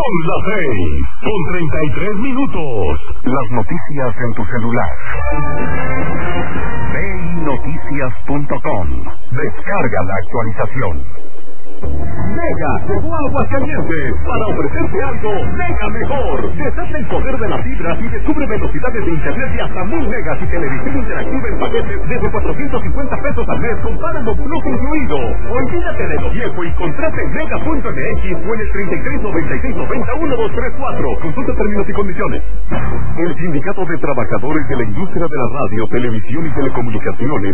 Son las 6:33. Las noticias en tu celular. Noticias.com. Descarga la actualización. Mega llegó a Aguascalientes para ofrecerte algo mega mejor. Desata el poder de las fibras y descubre velocidades de internet de hasta 1000 megas y televisión interactiva en paquetes desde $450 al mes con Paramount Plus incluido. Olvídate de lo viejo y contrate en mega.mx o en el 3396901234. Consulta términos y condiciones. El Sindicato de Trabajadores de la Industria de la Radio, Televisión y Telecomunicaciones